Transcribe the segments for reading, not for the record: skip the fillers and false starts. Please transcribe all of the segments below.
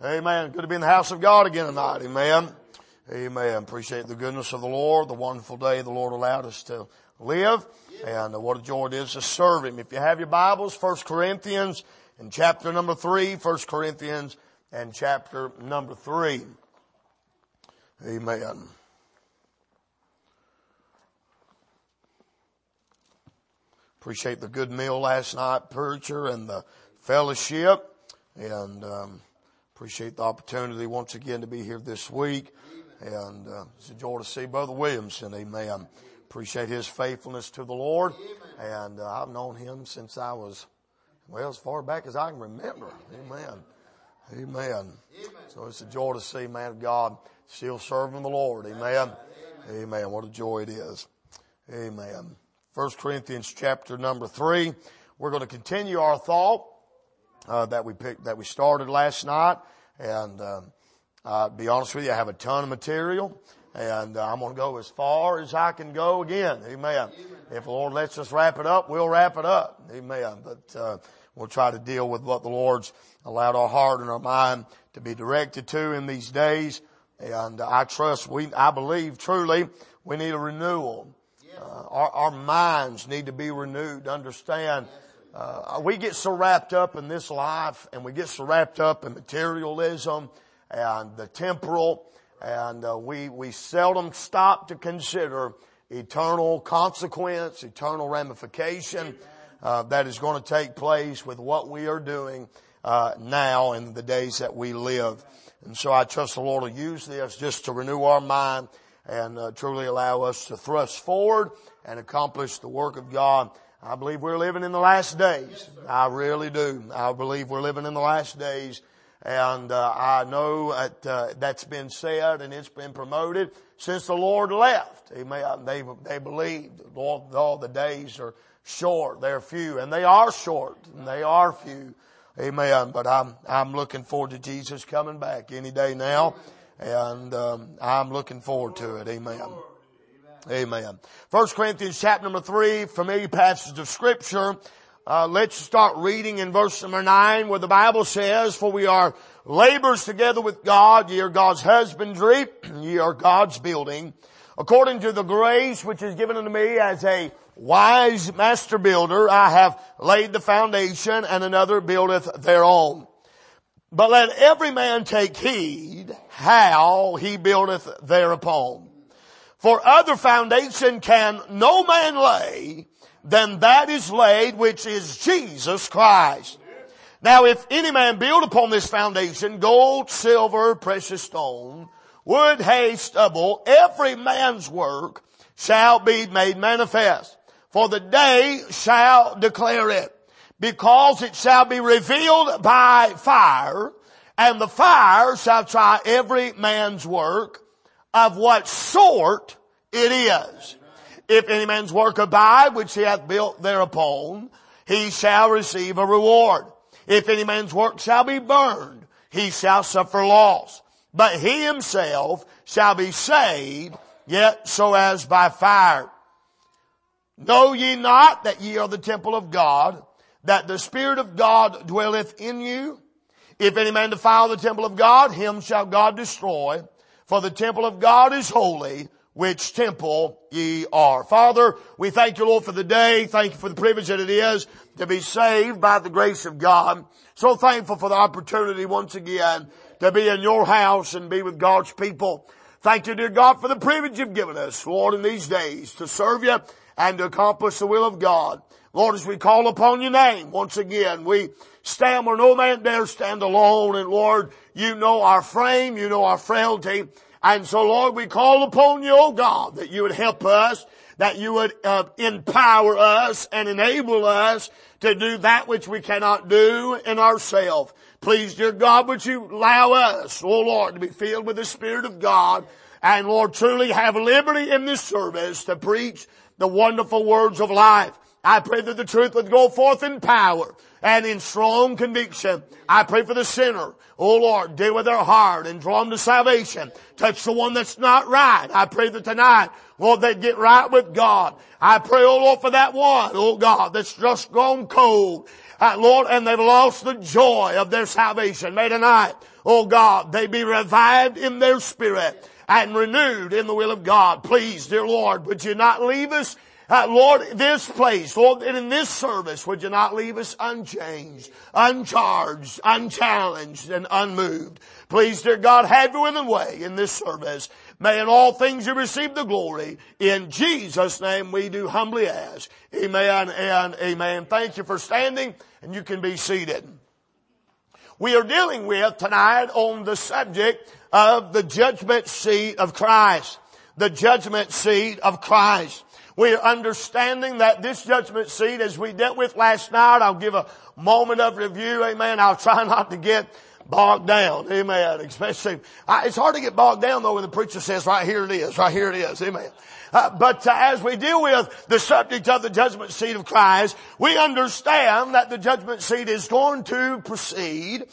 Amen. Good to be in the house of God again tonight. Amen. Amen. Appreciate the goodness of the Lord, the wonderful day the Lord allowed us to live, and what a joy it is to serve Him. If you have your Bibles, 1 Corinthians and chapter number 3, 1 Corinthians and chapter number 3. Amen. Appreciate the good meal last night, preacher, and the fellowship, and appreciate the opportunity once again to be here this week. And it's a joy to see Brother Williamson. Amen. Appreciate his faithfulness to the Lord. And I've known him since I was, as far back as I can remember. Amen. Amen. So it's a joy to see, man of God, still serving the Lord. Amen. Amen. What a joy it is. Amen. 1 Corinthians chapter number 3. We're going to continue our thought that we started last night. And to be honest with you, I have a ton of material, and I'm going to go as far as I can go again. Amen. If the Lord lets us wrap it up, we'll wrap it up. Amen. But we'll try to deal with what the Lord's allowed our heart and our mind to be directed to in these days. And I believe truly we need a renewal. Our minds need to be renewed. Understand, we get so wrapped up in this life, and we get so wrapped up in materialism and the temporal, and we seldom stop to consider eternal consequence, eternal ramification that is going to take place with what we are doing now in the days that we live. And so I trust the Lord will use this just to renew our mind and truly allow us to thrust forward and accomplish the work of God. I believe we're living in the last days. I really do. I believe we're living in the last days. And I know that that's been said and it's been promoted since the Lord left. Amen. They believe all the days are short. They're few, and they are short, and they are few. Amen. But I'm looking forward to Jesus coming back any day now, and I'm looking forward to it. Amen. Amen. 1 Corinthians chapter number 3, familiar passage of Scripture. Let's start reading in verse number 9, where the Bible says, "For we are laborers together with God, ye are God's husbandry, ye are God's building, according to the grace which is given unto me as a wise master builder, I have laid the foundation, and another buildeth thereon. But let every man take heed how he buildeth thereupon. For other foundation can no man lay than that is laid, which is Jesus Christ. Now if any man build upon this foundation gold, silver, precious stone, wood, hay, stubble, every man's work shall be made manifest. For the day shall declare it, because it shall be revealed by fire, and the fire shall try every man's work of what sort it is. If any man's work abide, which he hath built thereupon, he shall receive a reward. If any man's work shall be burned, he shall suffer loss. But he himself shall be saved, yet so as by fire. Know ye not that ye are the temple of God, that the Spirit of God dwelleth in you? If any man defile the temple of God, him shall God destroy. For the temple of God is holy, which temple ye are." Father, we thank you, Lord, for the day. Thank you for the privilege that it is to be saved by the grace of God. So thankful for the opportunity once again to be in your house and be with God's people. Thank you, dear God, for the privilege you've given us, Lord, in these days to serve you and to accomplish the will of God. Lord, as we call upon your name, once again, we stand where no man dare stand alone. And Lord, you know our frame, you know our frailty. And so, Lord, we call upon you, oh God, that you would help us, that you would empower us and enable us to do that which we cannot do in ourselves. Please, dear God, would you allow us, oh Lord, to be filled with the Spirit of God, and Lord, truly have liberty in this service to preach the wonderful words of life. I pray that the truth would go forth in power and in strong conviction. I pray for the sinner. Oh Lord, deal with their heart and draw them to salvation. Touch the one that's not right. I pray that tonight, Lord, they'd get right with God. I pray, oh Lord, for that one, oh God, that's just gone cold. Lord, and they've lost the joy of their salvation. May tonight, oh God, they be revived in their spirit and renewed in the will of God. Please, dear Lord, would you not leave us, Lord, this place, Lord, and in this service, would you not leave us unchanged, uncharged, unchallenged, and unmoved? Please, dear God, have your will and way in this service. May in all things you receive the glory. In Jesus' name we do humbly ask. Amen and amen. Thank you for standing, and you can be seated. We are dealing with tonight on the subject of the judgment seat of Christ. The judgment seat of Christ. We are understanding that this judgment seat, as we dealt with last night, I'll give a moment of review, amen. I'll try not to get bogged down, amen. Especially, it's hard to get bogged down though when the preacher says, right here it is, amen. But as we deal with the subject of the judgment seat of Christ, we understand that the judgment seat is going to precede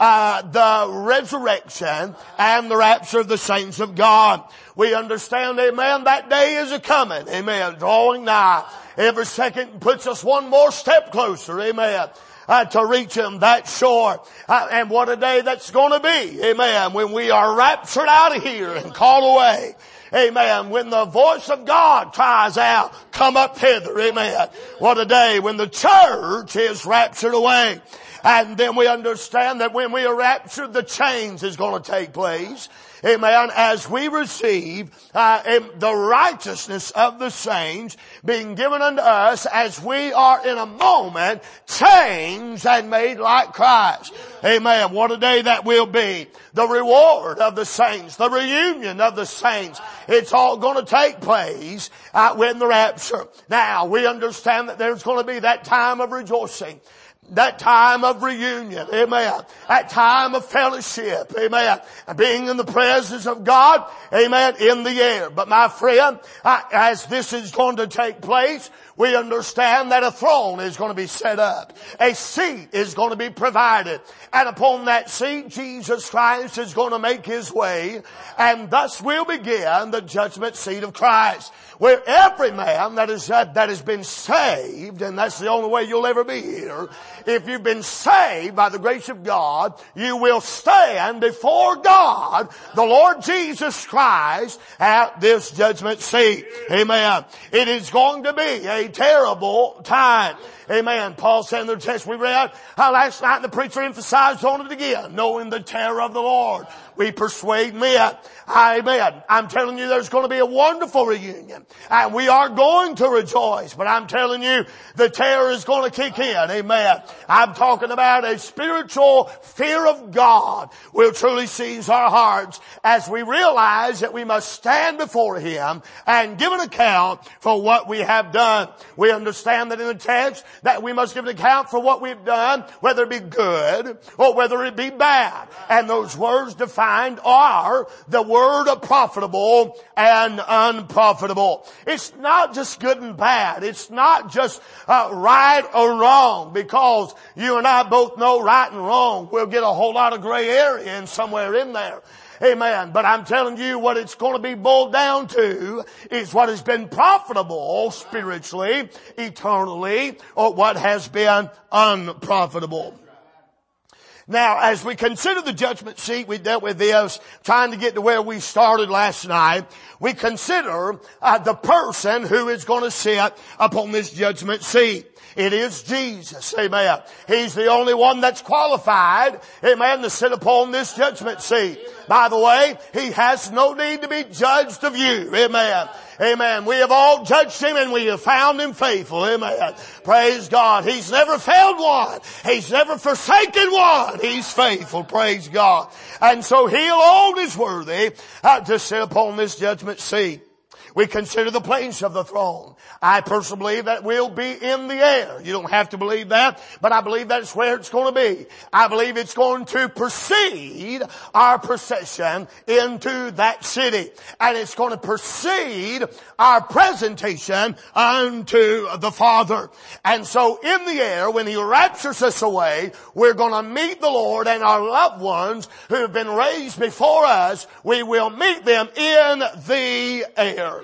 the resurrection and the rapture of the saints of God. We understand, amen, that day is a-coming, amen, drawing nigh. Every second puts us one more step closer, amen, to reach Him that shore. And what a day that's going to be, amen, when we are raptured out of here and called away. Amen. When the voice of God cries out, come up hither. Amen. What a day when the church is raptured away. And then we understand that when we are raptured, the change is going to take place. Amen. As we receive the righteousness of the saints being given unto us as we are in a moment changed and made like Christ. Amen. What a day that will be. The reward of the saints, the reunion of the saints. It's all going to take place when the rapture. Now, we understand that there's going to be that time of rejoicing. That time of reunion, amen. That time of fellowship, amen. Being in the presence of God, amen, in the air. But my friend, as this is going to take place, we understand that a throne is going to be set up. A seat is going to be provided. And upon that seat, Jesus Christ is going to make His way. And thus will begin the judgment seat of Christ. Where every man that has been saved, and that's the only way you'll ever be here, if you've been saved by the grace of God, you will stand before God, the Lord Jesus Christ, at this judgment seat. Amen. It is going to be a terrible time. Amen. Paul said in the text we read last night, and the preacher emphasized on it again, knowing the terror of the Lord, we persuade men. Amen. I'm telling you, there's going to be a wonderful reunion, and we are going to rejoice. But I'm telling you, the terror is going to kick in. Amen. I'm talking about a spiritual fear of God will truly seize our hearts as we realize that we must stand before Him and give an account for what we have done. We understand that in the text that we must give an account for what we've done, whether it be good or whether it be bad. And those words defined are the word of profitable and unprofitable. It's not just good and bad. It's not just right or wrong, because you and I both know right and wrong. We'll get a whole lot of gray area in somewhere in there. Amen. But I'm telling you, what it's going to be boiled down to is what has been profitable spiritually, eternally, or what has been unprofitable. Now, as we consider the judgment seat, we dealt with this, trying to get to where we started last night. We consider the person who is going to sit upon this judgment seat. It is Jesus. Amen. He's the only one that's qualified, amen, to sit upon this judgment seat. By the way, He has no need to be judged of you. Amen. Amen. We have all judged Him and we have found Him faithful. Amen. Praise God. He's never failed one. He's never forsaken one. He's faithful. Praise God. And so He alone is worthy to sit upon this judgment seat. We consider the place of the throne. I personally believe that we'll be in the air. You don't have to believe that, but I believe that's where it's going to be. I believe it's going to precede our procession into that city. And it's going to precede our presentation unto the Father. And so in the air, when He raptures us away, we're going to meet the Lord, and our loved ones who have been raised before us, we will meet them in the air.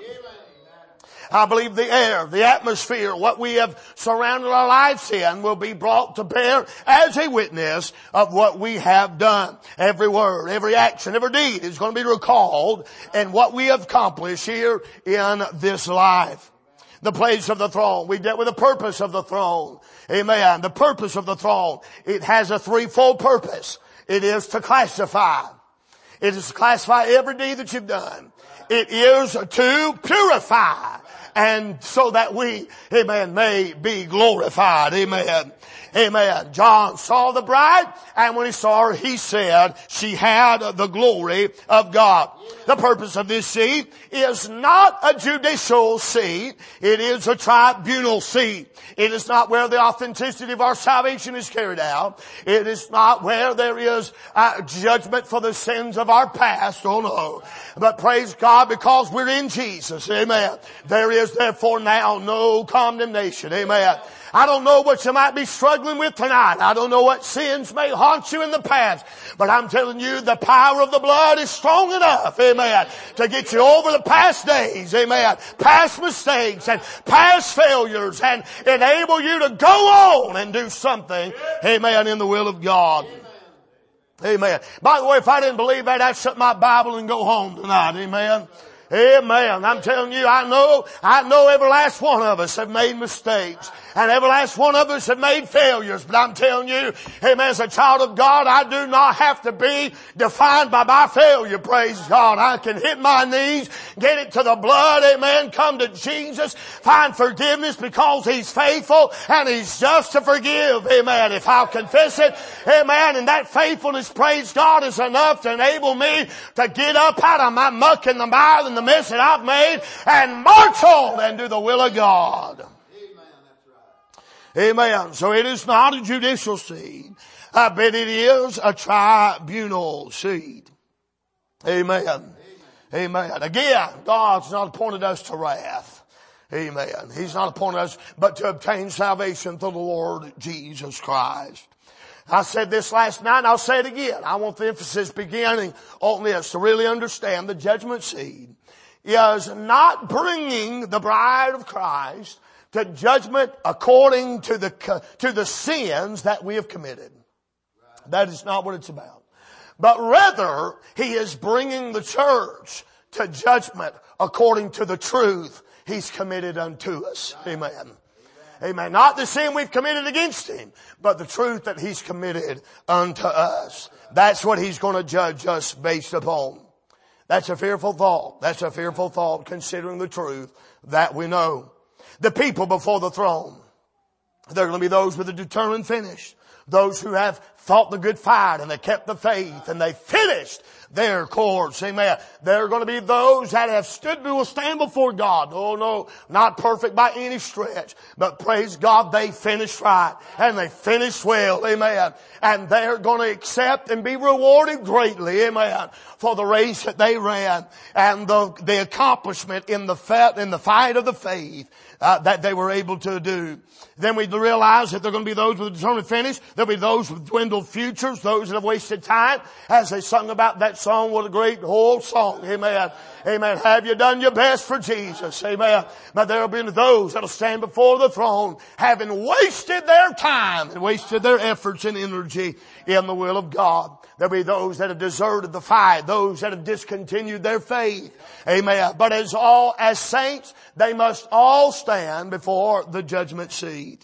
I believe the air, the atmosphere, what we have surrounded our lives in will be brought to bear as a witness of what we have done. Every word, every action, every deed is going to be recalled in what we have accomplished here in this life. The place of the throne. We dealt with the purpose of the throne. Amen. The purpose of the throne. It has a threefold purpose. It is to classify. It is to classify every deed that you've done. It is to purify. And so that we, amen, may be glorified. Amen. Amen. John saw the bride, and when he saw her, he said she had the glory of God. The purpose of this seat is not a judicial seat. It is a tribunal seat. It is not where the authenticity of our salvation is carried out. It is not where there is judgment for the sins of our past. Oh no. But praise God, because we're in Jesus. Amen. There is therefore now no condemnation. Amen. I don't know what you might be struggling with tonight. I don't know what sins may haunt you in the past. But I'm telling you, the power of the blood is strong enough, amen, to get you over the past days, amen, past mistakes and past failures, and enable you to go on and do something, amen, in the will of God. Amen. By the way, if I didn't believe that, I'd shut my Bible and go home tonight, amen. Amen. I'm telling you, I know every last one of us have made mistakes. And every last one of us have made failures. But I'm telling you, amen, as a child of God, I do not have to be defined by my failure, praise God. I can hit my knees, get it to the blood, amen, come to Jesus, find forgiveness because He's faithful and He's just to forgive, amen. If I'll confess it, amen, and that faithfulness, praise God, is enough to enable me to get up out of my muck and the mire and the mess that I've made and march on and do the will of God. Amen. So it is not a judicial seat, but it is a tribunal seat. Amen. Amen. Again, God's not appointed us to wrath. Amen. He's not appointed us, but to obtain salvation through the Lord Jesus Christ. I said this last night, and I'll say it again. I want the emphasis beginning on this to really understand the judgment seat is not bringing the bride of Christ to judgment according to the sins that we have committed. That is not what it's about. But rather, He is bringing the church to judgment according to the truth He's committed unto us. Amen. Amen. Not the sin we've committed against Him, but the truth that He's committed unto us. That's what He's going to judge us based upon. That's a fearful thought. That's a fearful thought considering the truth that we know. The people before the throne. They're going to be those with a determined finish. Those who have fought the good fight and they kept the faith and they finished their course. Amen. There are going to be those that have stood, will stand before God. Oh no, not perfect by any stretch. But praise God, they finished right and they finished well. Amen. And they're going to accept and be rewarded greatly. Amen. For the race that they ran and the accomplishment in the fight of the faith that they were able to do. Then we realize that there are going to be those with a determined finish. There'll be those with dwindled futures, those that have wasted time. As they sung about that song, what a great whole song. Amen. Amen. Have you done your best for Jesus? Amen. But there will be those that will stand before the throne having wasted their time and wasted their efforts and energy in the will of God. There'll be those that have deserted the fight, those that have discontinued their faith. Amen. But as saints, they must all stand before the judgment seat.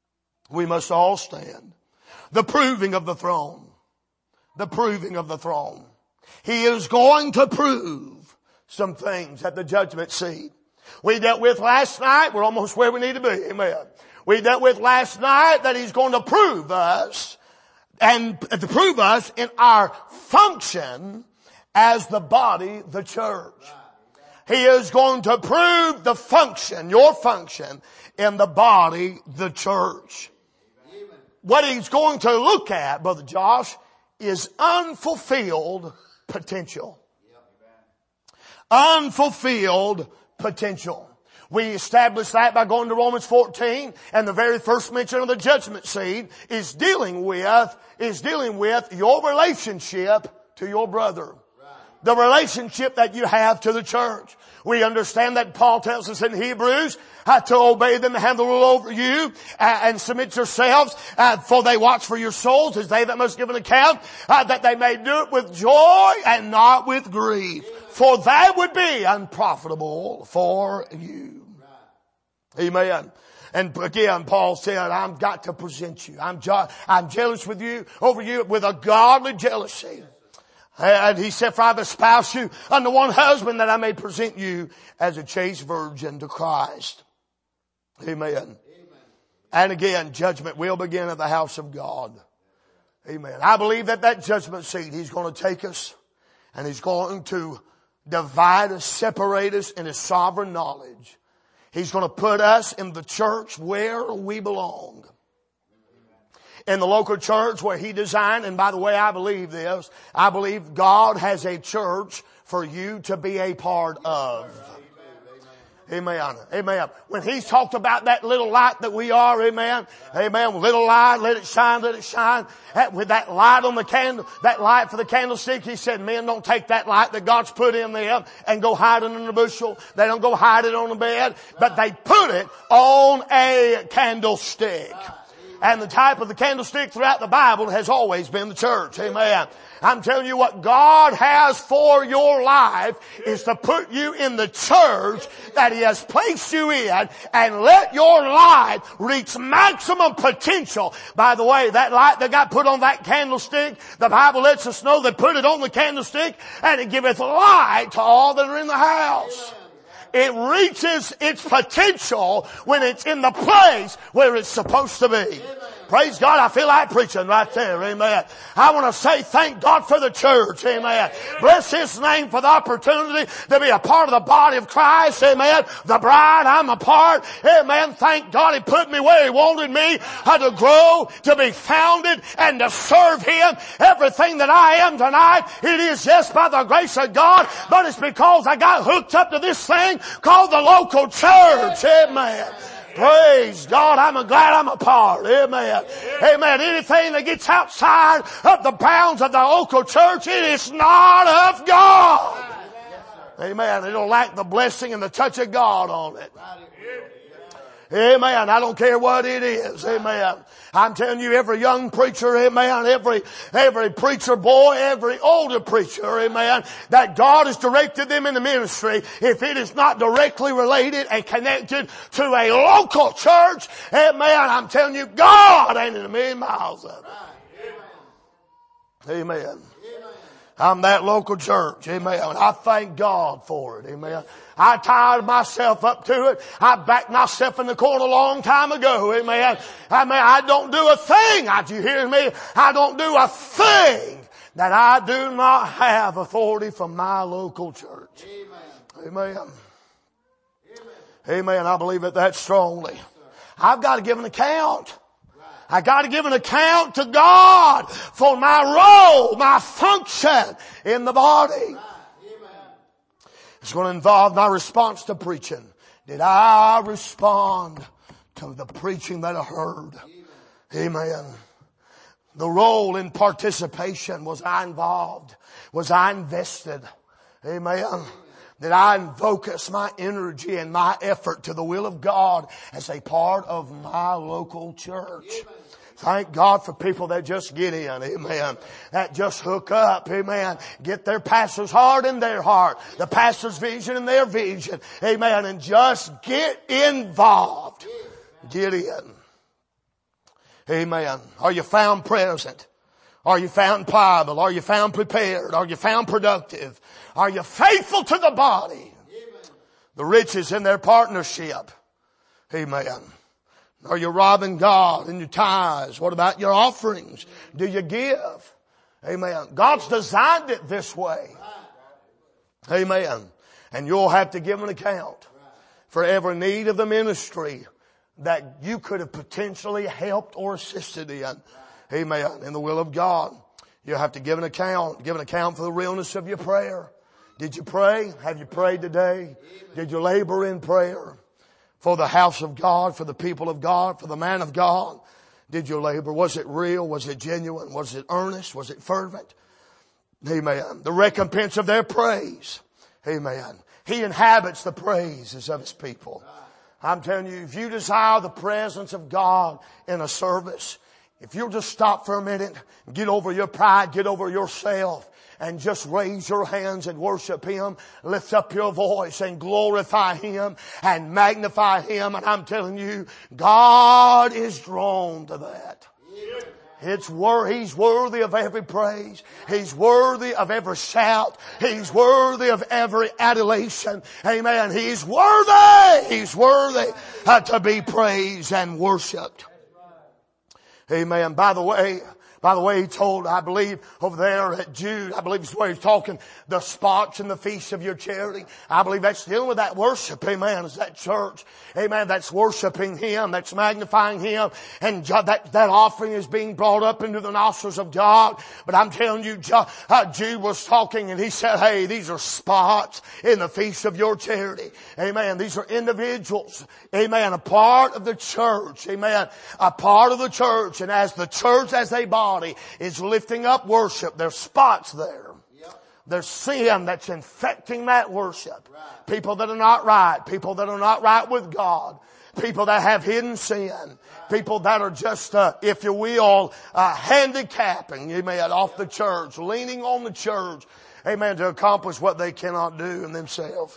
We must all stand. The proving of the throne. The proving of the throne. He is going to prove some things at the judgment seat. We dealt with last night, we're almost where we need to be. Amen. We dealt with last night that He's going to prove us and to prove us in our function as the body, the church. He is going to prove the function, your function, in the body, the church. What He's going to look at, Brother Josh, is unfulfilled potential. Unfulfilled potential. We establish that by going to Romans 14, and the very first mention of the judgment seat is dealing with your relationship to your brother. The relationship that you have to the church. We understand that Paul tells us in Hebrews to obey them and have the rule over you and submit yourselves, for they watch for your souls as they that must give an account, that they may do it with joy and not with grief, for that would be unprofitable for you. Amen. And again, Paul said, I've got to present you. I'm jealous over you with a godly jealousy. And he said, for I have espoused you unto one husband, that I may present you as a chaste virgin to Christ. Amen. And again, judgment will begin at the house of God. Amen. I believe that judgment seat, He's going to take us and He's going to divide us, separate us in His sovereign knowledge. He's going to put us in the church where we belong. In the local church where He designed, and by the way, I believe this, I believe God has a church for you to be a part of. Amen. Amen. When He's talked about that little light that we are, amen. Amen. Little light, let it shine, let it shine. With that light on the candle, that light for the candlestick, He said, men don't take that light that God's put in them and go hide it in the bushel. They don't go hide it on the bed, but they put it on a candlestick. And the type of the candlestick throughout the Bible has always been the church. Amen. I'm telling you, what God has for your life is to put you in the church that He has placed you in and let your light reach maximum potential. By the way, that light that got put on that candlestick, the Bible lets us know they put it on the candlestick and it giveth light to all that are in the house. It reaches its potential when it's in the place where it's supposed to be. Praise God. I feel like preaching right there. Amen. I want to say thank God for the church. Amen. Bless His name for the opportunity to be a part of the body of Christ. Amen. The bride, I'm a part. Amen. Thank God He put me where He wanted me to grow, to be founded, and to serve Him. Everything that I am tonight, it is just by the grace of God, but it's because I got hooked up to this thing called the local church. Amen. Praise God. I'm glad I'm a part. Amen. Amen. Anything that gets outside of the bounds of the local church, it is not of God. Amen. It'll lack the blessing and the touch of God on it. Amen. I don't care what it is. Amen. I'm telling you, every young preacher, amen, every preacher boy, every older preacher, amen, that God has directed them in the ministry, if it is not directly related and connected to a local church, amen, I'm telling you, God ain't in a million miles of it. Amen. I'm that local church. Amen. I thank God for it. Amen. I tied myself up to it. I backed myself in the corner a long time ago. Amen. I don't do a thing. Do you hear me? I don't do a thing that I do not have authority from my local church. Amen. Amen. I believe it that strongly. I've got to give an account. I got to give an account to God for my role, my function in the body. It's going to involve my response to preaching. Did I respond to the preaching that I heard? Amen. The role in participation. Was I involved? Was I invested? Amen. Did I focus my energy and my effort to the will of God as a part of my local church? Thank God for people that just get in, amen, that just hook up, amen, get their pastor's heart in their heart, the pastor's vision in their vision, amen, and just get involved. Get in. Amen. Are you found present? Are you found pliable? Are you found prepared? Are you found productive? Are you faithful to the body? The riches in their partnership. Amen. Are you robbing God in your tithes? What about your offerings? Do you give? Amen. God's designed it this way. Amen. And you'll have to give an account for every need of the ministry that you could have potentially helped or assisted in. Amen. In the will of God. You'll have to give an account. Give an account for the realness of your prayer. Did you pray? Have you prayed today? Did you labor in prayer for the house of God, for the people of God, for the man of God? Did you labor? Was it real? Was it genuine? Was it earnest? Was it fervent? Amen. The recompense of their praise. Amen. He inhabits the praises of His people. I'm telling you, if you desire the presence of God in a service, if you'll just stop for a minute, get over your pride, get over yourself, and just raise your hands and worship Him, lift up your voice and glorify Him and magnify Him. And I'm telling you, God is drawn to that. He's worthy of every praise. He's worthy of every shout. He's worthy of every adulation. Amen. He's worthy. He's worthy to be praised and worshipped. Amen. By the way, He told, I believe, over there at Jude, I believe it's where He's talking, the spots and the feasts of your charity. I believe that's dealing with that worship. Amen. It's that church. Amen. That's worshiping Him. That's magnifying Him. And that offering is being brought up into the nostrils of God. But I'm telling you, Jude was talking and he said, hey, these are spots in the feast of your charity. Amen. These are individuals. Amen. A part of the church. Amen. A part of the church. And as the church, as a body, is lifting up worship, there's spots there. There's sin that's infecting that worship. People that are not right. People that are not right with God. People that have hidden sin. People that are just, if you will, handicapping, amen, off the church, leaning on the church, amen, to accomplish what they cannot do in themselves.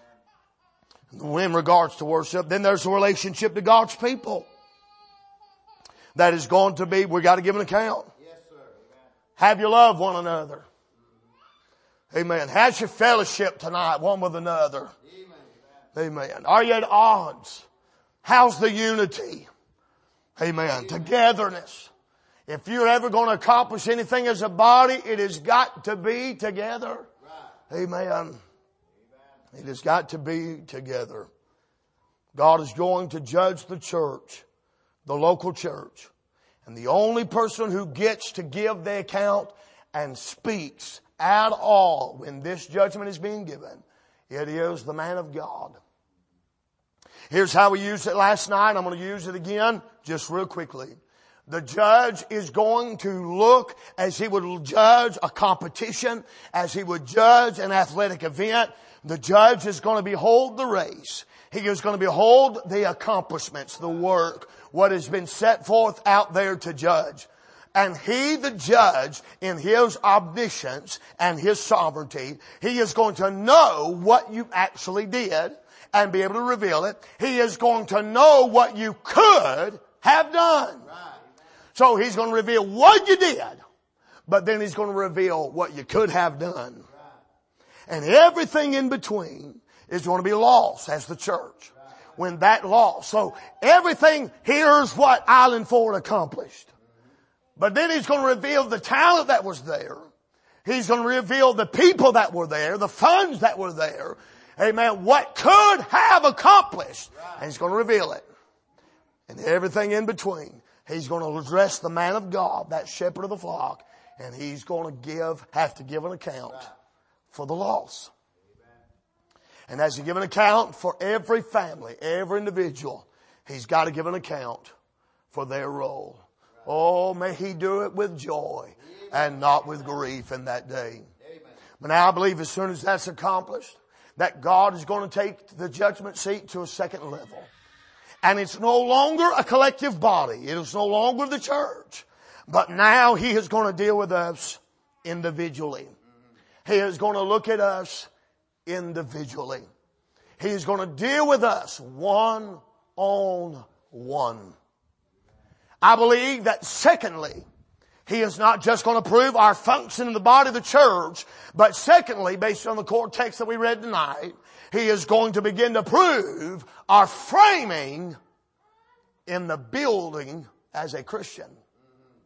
In regards to worship, then there's a relationship to God's people. That is going to be, we got to give an account. Yes, sir. Have you loved one another? Amen. How's your fellowship tonight, one with another? Amen. Are you at odds? How's the unity? Amen. Togetherness. If you're ever going to accomplish anything as a body, it has got to be together. Amen. It has got to be together. God is going to judge the church, the local church. And the only person who gets to give the account and speaks at all when this judgment is being given, it is the man of God. Here's how we used it last night. I'm going to use it again just real quickly. The judge is going to look as he would judge a competition, as he would judge an athletic event. The judge is going to behold the race. He is going to behold the accomplishments, the work, what has been set forth out there to judge. And He, the judge, in His omniscience and His sovereignty, He is going to know what you actually did and be able to reveal it. He is going to know what you could have done. So He's going to reveal what you did, but then He's going to reveal what you could have done. And everything in between is going to be lost as the church. When that lost. So everything, here's what Island Ford accomplished. But then He's going to reveal the talent that was there. He's going to reveal the people that were there, the funds that were there. Amen. What could have accomplished. And He's going to reveal it. And everything in between. He's going to address the man of God, that shepherd of the flock. And He's going to have to give an account for the loss. And as He give an account for every family, every individual, He's got to give an account for their role. Oh, may He do it with joy and not with grief in that day. But now I believe as soon as that's accomplished, that God is going to take the judgment seat to a second level. And it's no longer a collective body. It is no longer the church. But now He is going to deal with us individually. He is going to look at us individually. He is going to deal with us one on one. I believe that secondly, He is not just going to prove our function in the body of the church, but secondly, based on the core text that we read tonight, He is going to begin to prove our framing in the building as a Christian.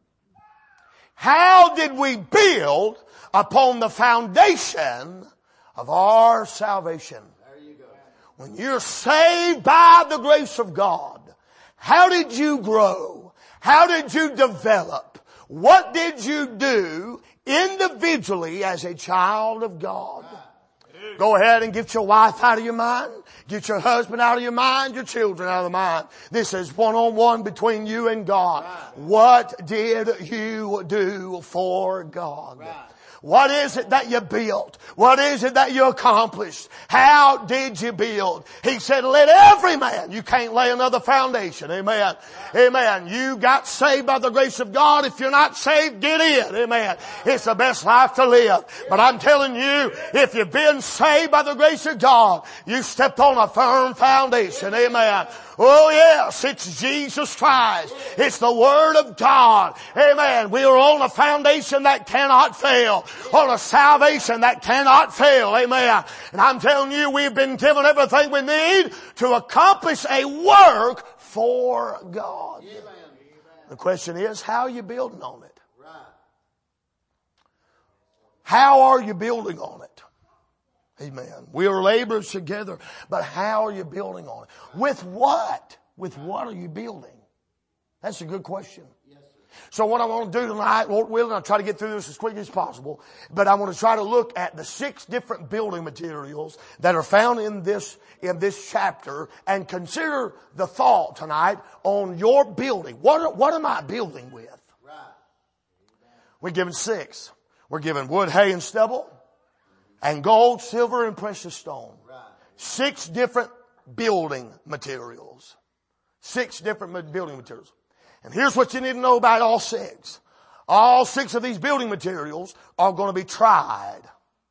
How did we build upon the foundation of our salvation. When you're saved by the grace of God, how did you grow? How did you develop? What did you do individually as a child of God? Go ahead and get your wife out of your mind. Get your husband out of your mind, your children out of the mind. This is one-on-one between you and God. What did you do for God? What is it that you built? What is it that you accomplished? How did you build? He said, let every man, you can't lay another foundation. Amen. Amen. You got saved by the grace of God. If you're not saved, get in. Amen. It's the best life to live. But I'm telling you, if you've been saved by the grace of God, you stepped on a firm foundation. Amen. Oh yes, it's Jesus Christ. It's the Word of God. Amen. We are on a foundation that cannot fail. On a salvation that cannot fail. Amen. And I'm telling you, we've been given everything we need to accomplish a work for God. Amen. The question is, how are you building on it? How are you building on it? Amen. We are laborers together, but how are you building on it? With what? With what are you building? That's a good question. So what I want to do tonight, Lord willing, I'll try to get through this as quickly as possible, but I want to try to look at the 6 different building materials that are found in this chapter and consider the thought tonight on your building. What am I building with? We're given 6. We're given wood, hay, and stubble, and gold, silver, and precious stone. 6 different building materials. 6 different building materials. And here's what you need to know about all 6. All 6 of these building materials are going to be tried.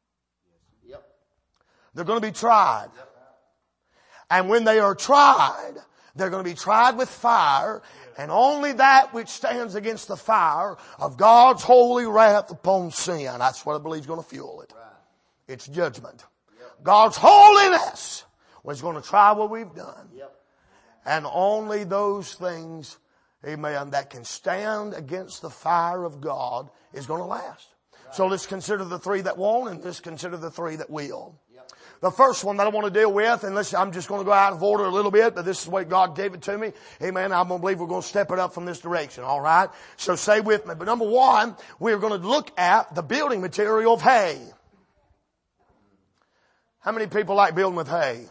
They're going to be tried. And when they are tried, they're going to be tried with fire, and only that which stands against the fire of God's holy wrath upon sin. That's what I believe is going to fuel it. It's judgment. God's holiness was going to try what we've done. And only those things, amen, that can stand against the fire of God is going to last. So let's consider the 3 that won't, and let's consider the 3 that will. The first one that I want to deal with, and I'm just going to go out of order a little bit, but this is the way God gave it to me. Amen. I'm going to believe we're going to step it up from this direction. All right. So stay with me. But number 1, we're going to look at the building material of hay. How many people like building with hay?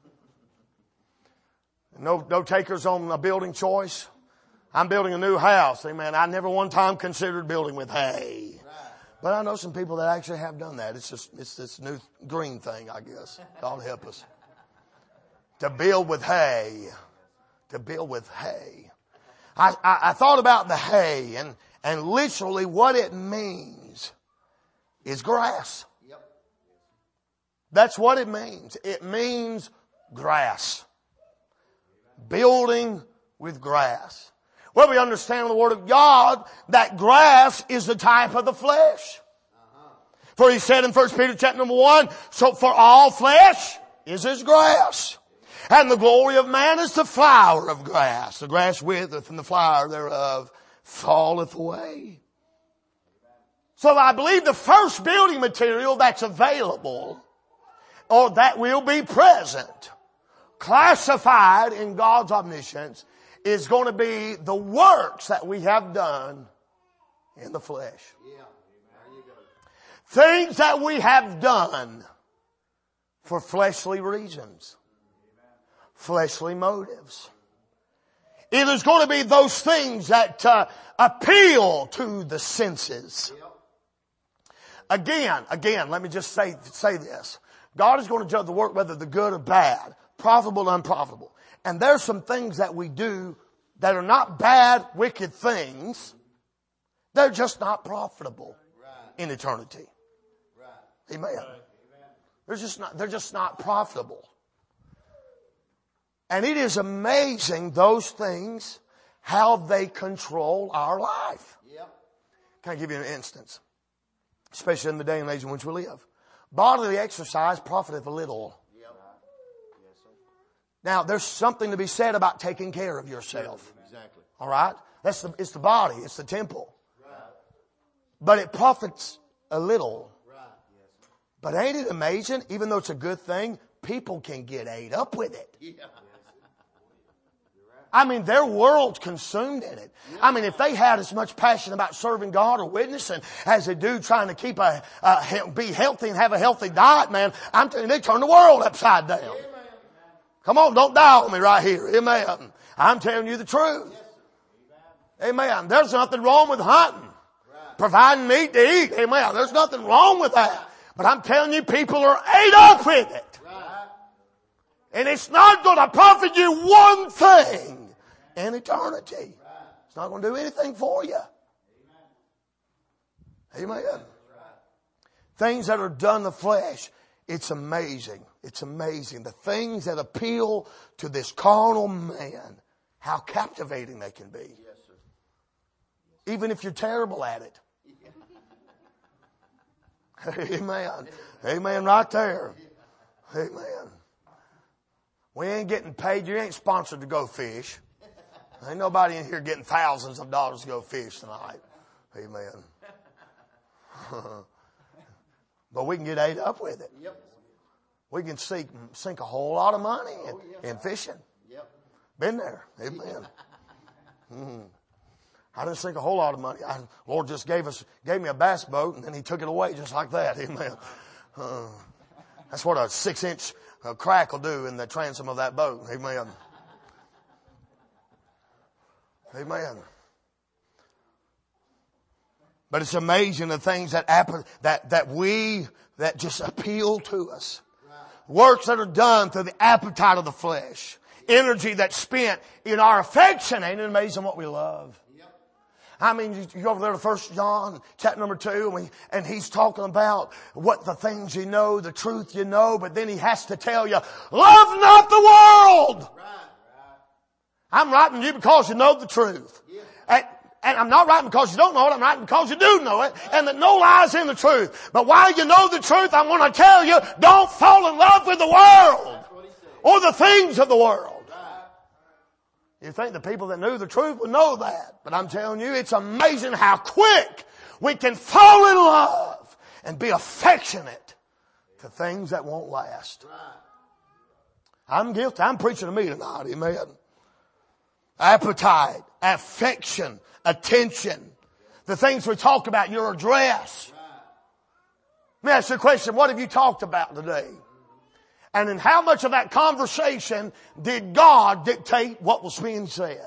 No takers on a building choice? I'm building a new house. Amen. I never one time considered building with hay. But I know some people that actually have done that. It's this new green thing, I guess. God help us. To build with hay. To build with hay. I thought about the hay, and literally what it means is grass. That's what it means. It means grass. Building with grass. Well, we understand in the Word of God that grass is the type of the flesh. For he said in 1 Peter chapter number 1, so for all flesh is as grass. And the glory of man is the flower of grass. The grass withereth and the flower thereof falleth away. So I believe the first building material that's available, or that will be present, classified in God's omniscience, is going to be the works that we have done in the flesh. Things that we have done for fleshly reasons. Fleshly motives. It is going to be those things that appeal to the senses. Again, let me just say this. God is going to judge the work whether they're good or bad, profitable or unprofitable. And there's some things that we do that are not bad, wicked things. They're just not profitable in eternity. Amen. They're just not profitable. And it is amazing, those things, how they control our life. Can I give you an instance? Especially in the day and age in which we live. Bodily exercise profiteth a little. Now, there's something to be said about taking care of yourself. Exactly. All right? It's the body. It's the temple. Right. But it profits a little. Right. But ain't it amazing? Even though it's a good thing, people can get ate up with it. I mean, their world's consumed in it. I mean, if they had as much passion about serving God or witnessing as they do trying to keep be healthy and have a healthy diet, man, I'm telling you, they turn the world upside down. Come on, don't die on me right here. Amen. I'm telling you the truth. Amen. There's nothing wrong with hunting, providing meat to eat. Amen. There's nothing wrong with that. But I'm telling you, people are ate up with it. And it's not going to profit you one thing in eternity. It's not going to do anything for you. Amen. Things that are done in the flesh, it's amazing. It's amazing. The things that appeal to this carnal man, how captivating they can be. Even if you're terrible at it. Amen. Amen right there. Amen. We ain't getting paid. You ain't sponsored to go fish. Ain't nobody in here getting thousands of dollars to go fish tonight. Amen. But we can get ate up with it. We can sink a whole lot of money in fishing. Been there. Amen. I didn't sink a whole lot of money. Lord just gave me a bass boat, and then He took it away just like that. Amen. That's what a 6-inch crack will do in the transom of that boat. Amen. Amen. But it's amazing the things that just appeal to us. Works that are done through the appetite of the flesh. Energy that's spent in our affection. Ain't it amazing what we love? I mean, you go over there to 1 John, chapter number 2, and he's talking about what the things you know, the truth you know, but then he has to tell you, love not the world. I'm writing you because you know the truth. And I'm not writing because you don't know it. I'm writing because you do know it. And that no lies in the truth. But while you know the truth, I want to tell you, don't fall in love with the world or the things of the world. You think the people that knew the truth would know that. But I'm telling you, it's amazing how quick we can fall in love and be affectionate to things that won't last. I'm guilty. I'm preaching to me tonight. Amen. Appetite, affection, attention. The things we talk about, your address. Let me ask you a question. What have you talked about today? And in how much of that conversation did God dictate what was being said?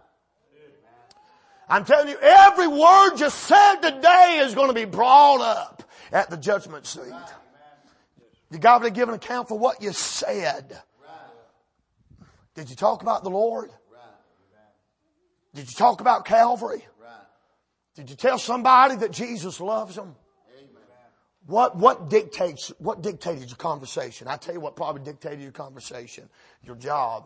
I'm telling you, every word you said today is going to be brought up at the judgment seat. You got to give an account for what you said. Did you talk about the Lord? Did you talk about Calvary? Did you tell somebody that Jesus loves them? What dictated your conversation? I tell you what probably dictated your conversation. Your job.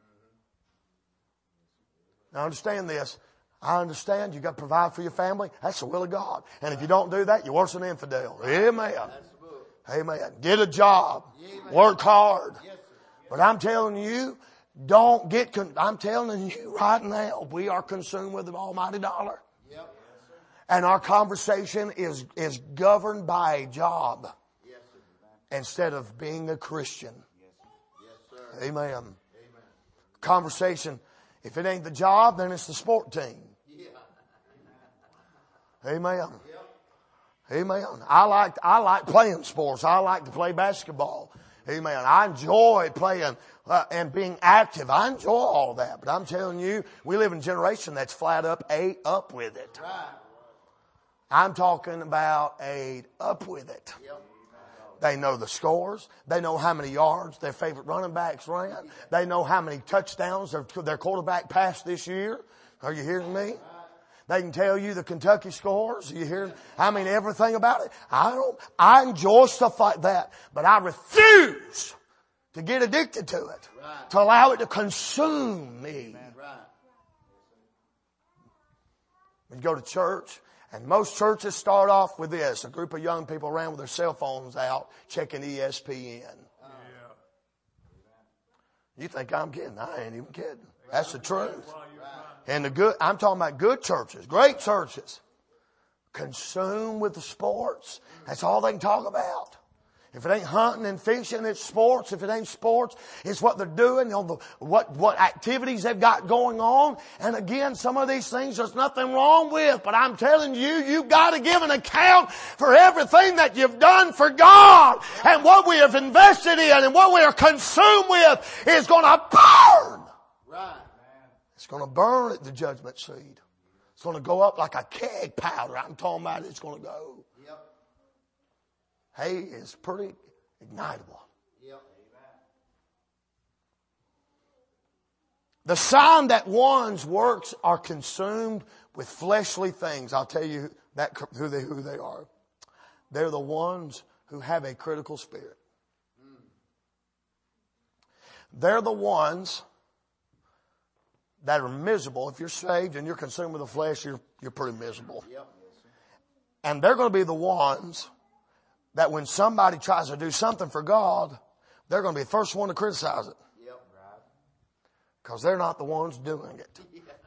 Now understand this. I understand you got to provide for your family. That's the will of God. And if you don't do that, you're worse than an infidel. Amen. Amen. Get a job. Work hard. But I'm telling you, I'm telling you right now, we are consumed with the almighty dollar. And our conversation is governed by a job instead of being a Christian. Amen. Conversation, if it ain't the job, then it's the sport team. Amen. Amen. I like playing sports. I like to play basketball. Amen. I enjoy playing and being active. I enjoy all that. But I'm telling you, we live in a generation that's flat up ate up with it. I'm talking about ate up with it. They know the scores. They know how many yards their favorite running backs ran. They know how many touchdowns their quarterback passed this year. Are you hearing me? They can tell you the Kentucky scores. Are you hearing? I mean, everything about it. I enjoy stuff like that, but I refuse to get addicted to it, to allow it to consume me. When you go to church, and most churches start off with this, a group of young people around with their cell phones out checking ESPN. You think I'm kidding? I ain't even kidding. That's the truth. And I'm talking about good churches, great churches, consumed with the sports. That's all they can talk about. If it ain't hunting and fishing, it's sports. If it ain't sports, it's what they're doing, what activities they've got going on. And again, some of these things there's nothing wrong with. But I'm telling you, you've got to give an account for everything that you've done for God. And what we have invested in and what we are consumed with is going to burn. Right. It's going to burn at the judgment seat. It's going to go up like a keg powder. I'm talking about it's going to go. Hay is pretty ignitable. Yep. The sign that one's works are consumed with fleshly things. I'll tell you that who they are. They're the ones who have a critical spirit. They're the ones that are miserable. If you're saved and you're consumed with the flesh, you're pretty miserable. Yep. And they're going to be the ones that when somebody tries to do something for God, they're going to be the first one to criticize it. Yep, right. Because they're not the ones doing it.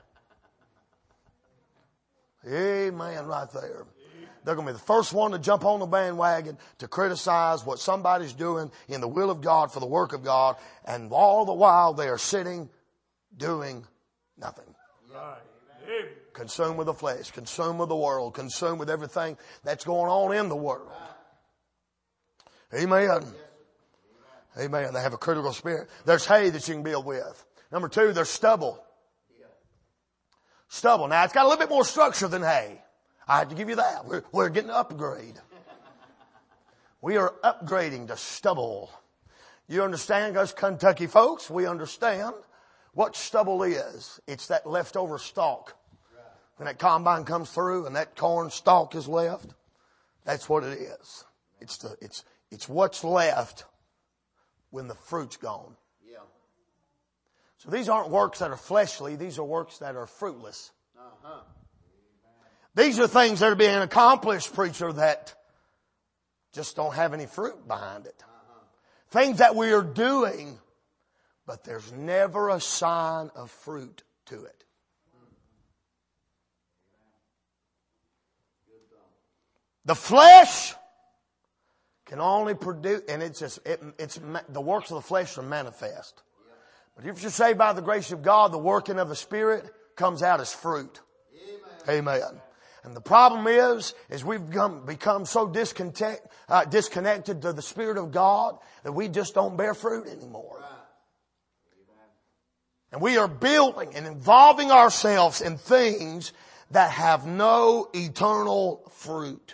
Amen, right there. They're going to be the first one to jump on the bandwagon to criticize what somebody's doing in the will of God for the work of God. And all the while they are sitting, doing nothing. Right. Consumed with the flesh, consumed with the world, consumed with everything that's going on in the world. Amen. Amen. They have a critical spirit. There's hay that you can build with. Number 2, there's stubble. Stubble. Now, it's got a little bit more structure than hay. I had to give you that. We're getting an upgrade. We are upgrading to stubble. You understand, us Kentucky folks, we understand what stubble is. It's that leftover stalk. When that combine comes through and that corn stalk is left, that's what it is. It's what's left when the fruit's gone. Yeah. So these aren't works that are fleshly. These are works that are fruitless. Uh-huh. These are things that are being accomplished, preacher, that just don't have any fruit behind it. Uh-huh. Things that we are doing, but there's never a sign of fruit to it. The flesh can only produce, and it's the works of the flesh are manifest. But if you're saved by the grace of God, the working of the Spirit comes out as fruit. Amen. And the problem is we've become so disconnected to the Spirit of God that we just don't bear fruit anymore. And we are building and involving ourselves in things that have no eternal fruit.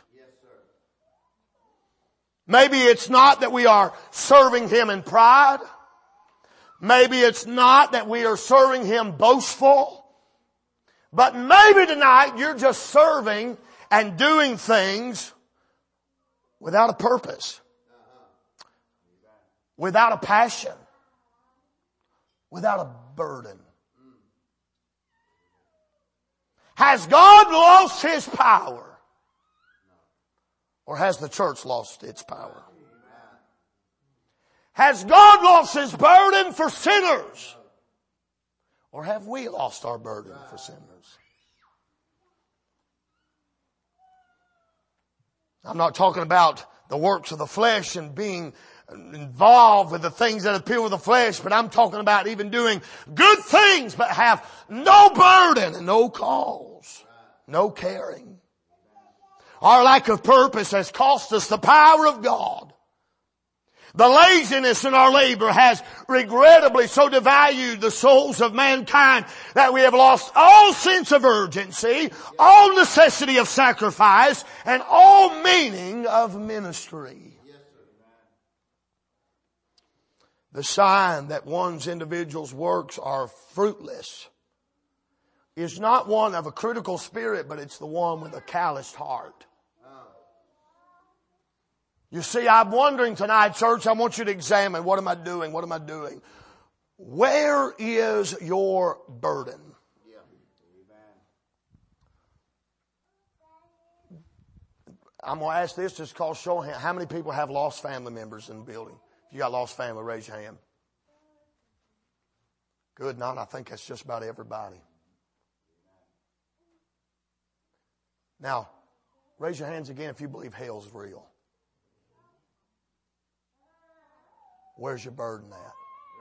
Maybe it's not that we are serving Him in pride. Maybe it's not that we are serving Him boastful. But maybe tonight you're just serving and doing things without a purpose. Without a passion. Without a burden. Has God lost His power? Or has the church lost its power? Has God lost His burden for sinners? Or have we lost our burden for sinners? I'm not talking about the works of the flesh and being involved with the things that appeal with the flesh, but I'm talking about even doing good things but have no burden and no cause, no caring. Our lack of purpose has cost us the power of God. The laziness in our labor has regrettably so devalued the souls of mankind that we have lost all sense of urgency, all necessity of sacrifice, and all meaning of ministry. The sign that one's individual's works are fruitless is not one of a critical spirit, but it's the one with a calloused heart. You see, I'm wondering tonight, church, I want you to examine, what am I doing? What am I doing? Where is your burden? Yeah. I'm going to ask this just cause show of hand. How many people have lost family members in the building? If you got lost family, raise your hand. Good, none. I think that's just about everybody. Now, raise your hands again if you believe hell's real. Where's your burden at?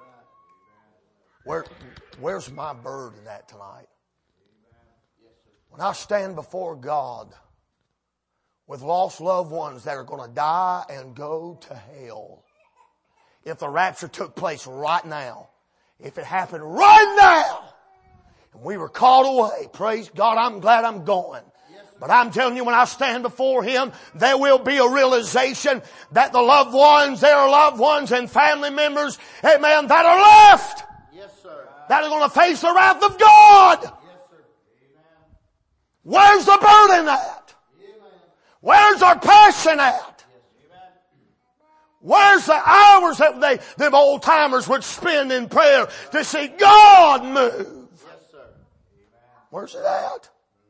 Where's my burden at tonight? When I stand before God with lost loved ones that are going to die and go to hell, if the rapture took place right now, if it happened right now, and we were called away, praise God, I'm glad I'm going. But I'm telling you, when I stand before Him, there will be a realization that the loved ones, their loved ones and family members, amen, that are left, yes, sir, that are going to face the wrath of God. Yes, sir. Where's the burden at? Where's our passion at? Where's the hours that them old timers would spend in prayer to see God move? Yes, sir. Where's it at?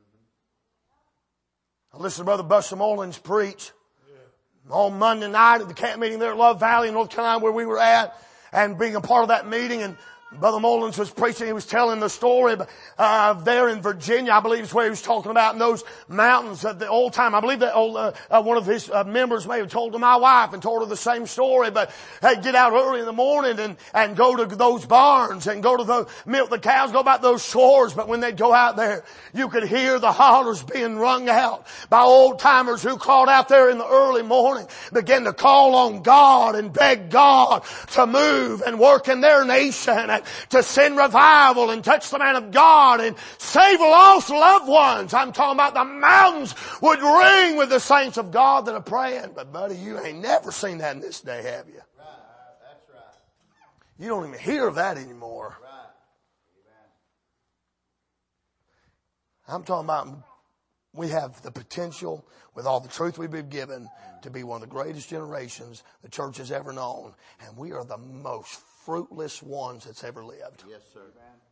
I listened to Brother Buster Mullins preach on Monday night at the camp meeting there at Love Valley in North Carolina where we were at, and being a part of that meeting, and Brother Mullins was preaching. He was telling the story there in Virginia, I believe is where he was talking about, in those mountains at the old time. I believe that one of his members may have told to my wife and told her the same story. But hey, get out early in the morning and go to those barns and go to milk the cows, go about those shores. But when they'd go out there, you could hear the hollers being rung out by old timers who called out there in the early morning, began to call on God and beg God to move and work in their nation, and to send revival and touch the man of God and save lost loved ones. I'm talking about the mountains would ring with the saints of God that are praying. But buddy, you ain't never seen that in this day, have you? Right. That's right. You don't even hear of that anymore. Right. I'm talking about we have the potential, with all the truth we've been given, to be one of the greatest generations the church has ever known. And we are the most fruitless ones that's ever lived. Yes, sir.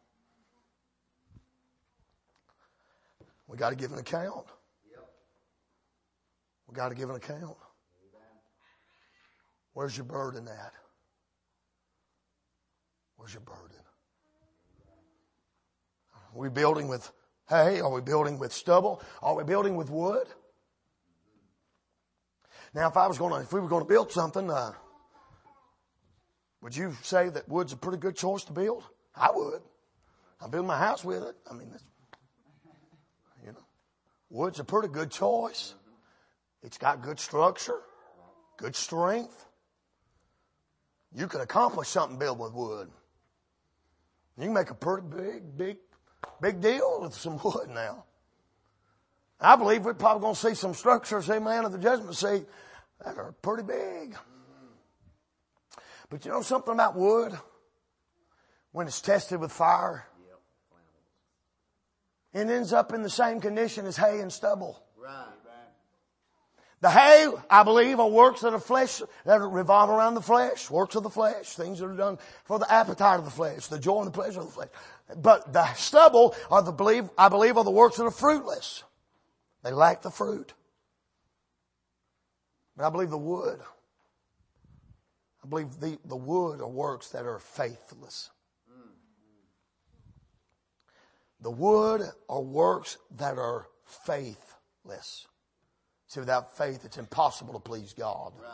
We got to give an account. Yep. We got to give an account. Amen. Where's your burden at? Where's your burden? Are we building with hay? Are we building with stubble? Are we building with wood? Now, if we were going to build something, would you say that wood's a pretty good choice to build? I would. I build my house with it. I mean, wood's a pretty good choice. It's got good structure, good strength. You can accomplish something built with wood. You can make a pretty big deal with some wood now. I believe we're probably going to see some structures, amen, of the judgment seat that are pretty big. But you know something about wood? When it's tested with fire, it ends up in the same condition as hay and stubble. Right. The hay, I believe, are works that are flesh, that revolve around the flesh, works of the flesh, things that are done for the appetite of the flesh, the joy and the pleasure of the flesh. But the stubble are I believe, are the works that are fruitless. They lack the fruit. But I believe the wood are works that are faithless. The wood are works that are faithless. See, without faith, it's impossible to please God. Right.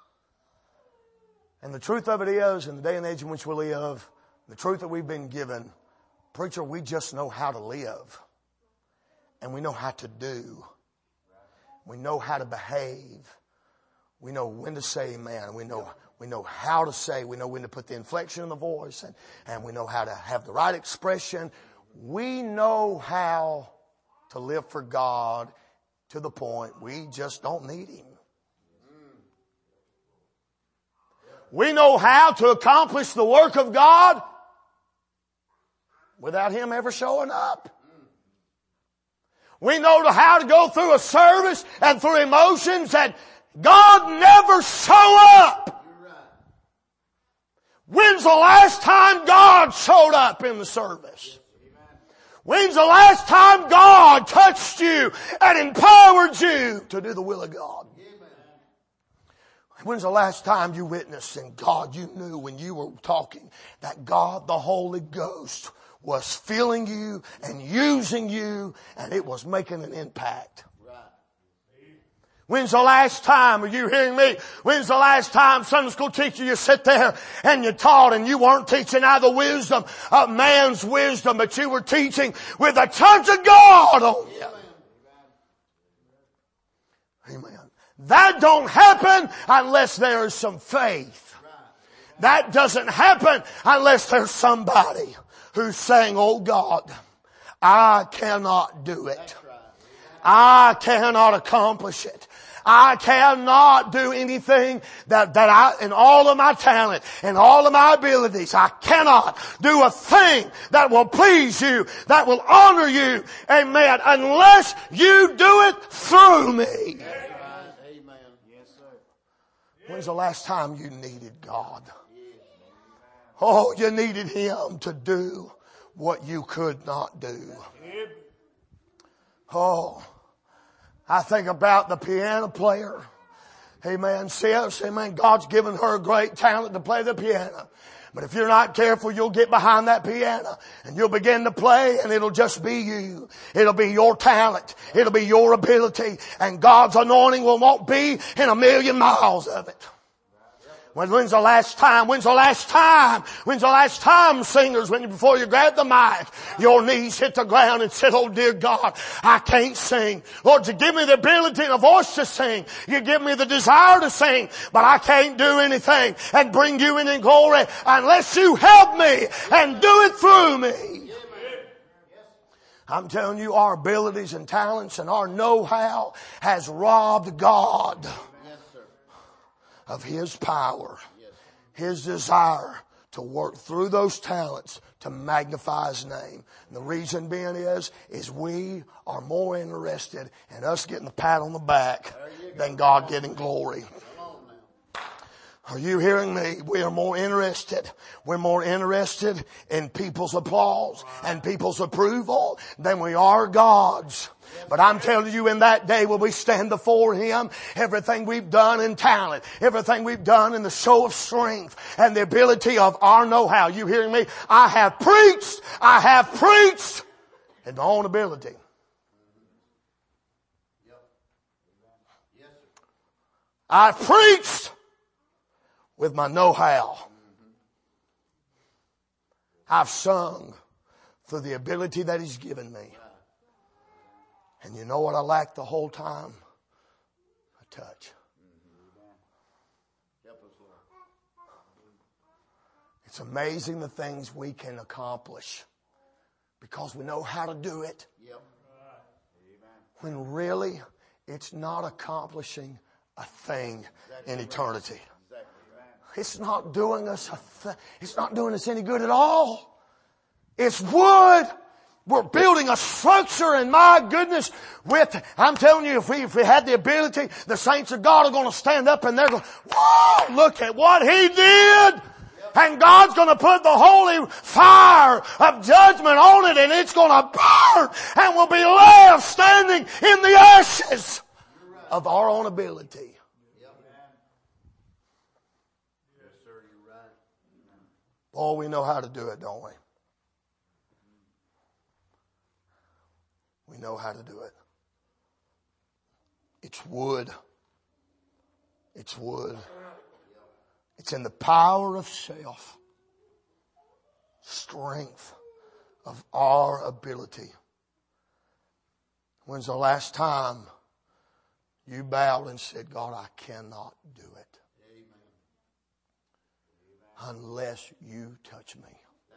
And the truth of it is, in the day and age in which we live, the truth that we've been given, preacher, we just know how to live. And we know how to do. We know how to behave. We know when to say amen. We know how to say. We know when to put the inflection in the voice. And we know how to have the right expression. We know how to live for God to the point we just don't need Him. We know how to accomplish the work of God without Him ever showing up. We know how to go through a service and through emotions that God never show up. When's the last time God showed up in the service? When's the last time God touched you and empowered you to do the will of God? When's the last time you witnessed and God, you knew when you were talking that God, the Holy Ghost, was filling you and using you and it was making an impact? When's the last time, are you hearing me? When's the last time, Sunday school teacher, you sit there and you taught and you weren't teaching out of the wisdom of man's wisdom, but you were teaching with the touch of God on you. Amen. That don't happen unless there is some faith. That doesn't happen unless there's somebody who's saying, oh God, I cannot do it. I cannot accomplish it. I cannot do anything that I, in all of my talent and all of my abilities, I cannot do a thing that will please you, that will honor you, amen, unless you do it through me. Amen. Yes, sir. When's the last time you needed God? Oh, you needed Him to do what you could not do. Oh, I think about the piano player. Amen. Sis, amen. God's given her a great talent to play the piano. But if you're not careful, you'll get behind that piano and you'll begin to play and it'll just be you. It'll be your talent. It'll be your ability. And God's anointing will not be in 1,000,000 miles of it. When's the last time, singers, before you grab the mic, your knees hit the ground and said, oh dear God, I can't sing. Lord, you give me the ability and a voice to sing. You give me the desire to sing, but I can't do anything and bring you in glory unless you help me and do it through me. I'm telling you, our abilities and talents and our know-how has robbed God of His power, His desire to work through those talents to magnify His name. And the reason being is we are more interested in us getting the pat on the back than God getting glory. Are you hearing me? We are more interested. We're more interested in people's applause and people's approval than we are God's. But I'm telling you, in that day when we stand before Him, everything we've done in talent, everything we've done in the show of strength and the ability of our know-how, you hearing me? I have preached in my own ability. I've preached with my know-how. I've sung through the ability that He's given me. And you know what I lacked the whole time? A touch. It's amazing the things we can accomplish because we know how to do it. When really it's not accomplishing a thing in eternity. It's not doing us it's not doing us any good at all. It's wood. We're building a structure, and my goodness, I'm telling you, if we had the ability, the saints of God are going to stand up and they're going, whoa, look at what He did. And God's going to put the holy fire of judgment on it, and it's going to burn, and we'll be left standing in the ashes of our own ability. Oh, we know how to do it, don't we? We know how to do it. It's wood. It's wood. It's in the power of self, strength of our ability. When's the last time you bowed and said, God, I cannot do it unless you touch me,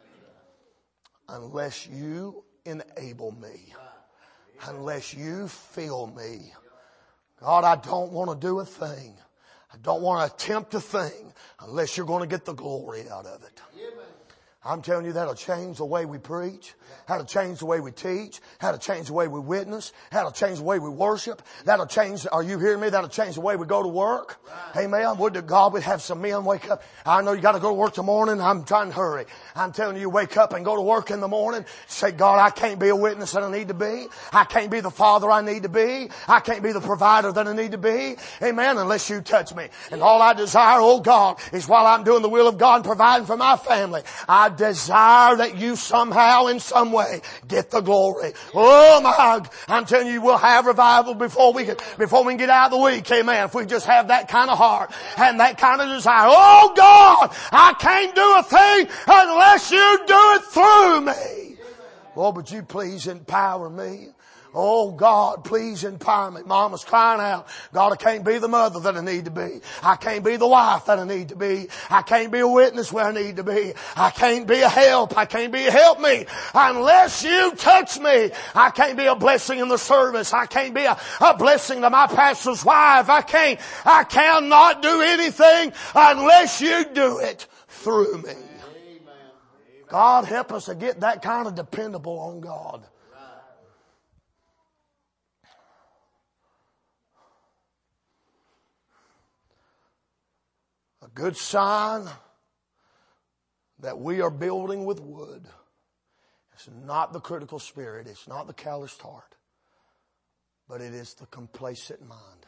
unless you enable me, unless you fill me. God, I don't want to do a thing. I don't want to attempt a thing unless you're going to get the glory out of it. I'm telling you, that'll change the way we preach. That'll change the way we teach. That'll change the way we witness. That'll change the way we worship. That'll change, are you hearing me? That'll change the way we go to work. Right. Amen. Would to God we'd have some men wake up. I know you got to go to work tomorrow morning. I'm trying to hurry. I'm telling you, wake up and go to work in the morning. Say, God, I can't be a witness that I need to be. I can't be the father I need to be. I can't be the provider that I need to be. Amen. Unless you touch me. And all I desire, oh God, is while I'm doing the will of God and providing for my family, I desire that you somehow in some way get the glory. Oh my, I'm telling you, we'll have revival before we can get out of the week. Amen. If we just have that kind of heart and that kind of desire. Oh God, I can't do a thing unless you do it through me. Lord, would you please empower me? Oh God, please empower me. Mama's crying out, God, I can't be the mother that I need to be. I can't be the wife that I need to be. I can't be a witness where I need to be. I can't be a help. I can't be a help me unless you touch me. I can't be a blessing in the service. I can't be a blessing to my pastor's wife. I cannot do anything unless you do it through me. God, help us to get that kind of dependable on God. A good sign that we are building with wood. It's not the critical spirit. It's not the calloused heart. But it is the complacent mind.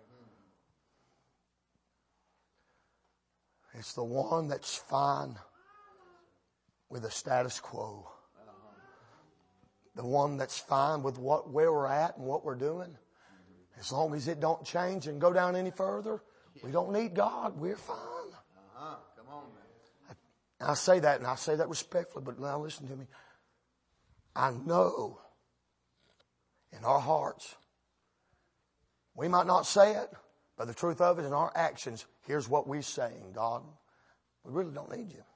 It's the one that's fine with the status quo. The one that's fine with where we're at and what we're doing. As long as it don't change and go down any further, we don't need God. We're fine. Come on, man. I say that, and I say that respectfully, but now listen to me. I know in our hearts, we might not say it, but the truth of it, in our actions, here's what we're saying. God, we really don't need you.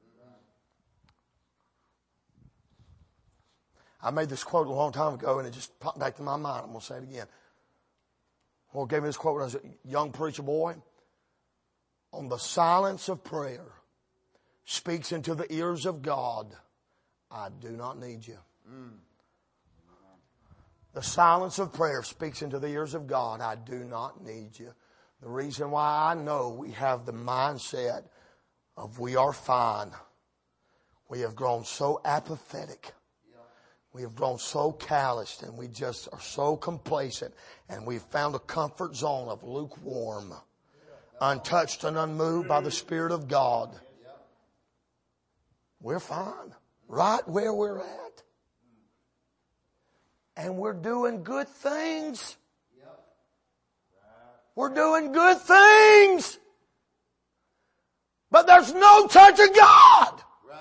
I made this quote a long time ago, and it just popped back to my mind. I'm going to say it again. Lord gave me this quote when I was a young preacher boy. On the silence of prayer speaks into the ears of God, I do not need you. The silence of prayer speaks into the ears of God, I do not need you. The reason why I know we have the mindset of we are fine. We have grown so apathetic. We have grown so calloused, and we just are so complacent, and we've found a comfort zone of lukewarm, untouched and unmoved by the Spirit of God. We're fine right where we're at. And we're doing good things. We're doing good things. But there's no touch of God.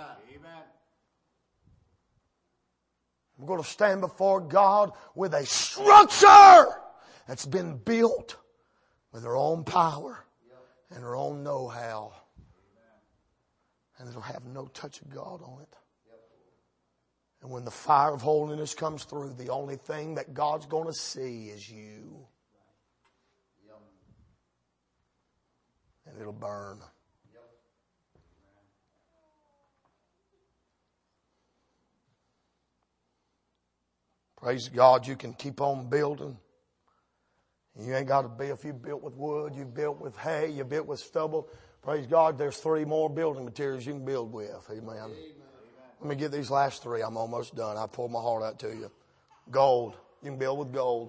We're going to stand before God with a structure that's been built with their own power and their own know-how. And it'll have no touch of God on it. And when the fire of holiness comes through, the only thing that God's going to see is you. And it'll burn. Praise God, you can keep on building. You ain't got to be, if you built with wood, you built with hay, you built with stubble. Praise God, there's 3 more building materials you can build with. Amen. Amen. Let me get these last 3. I'm almost done. I poured my heart out to you. Gold. You can build with gold.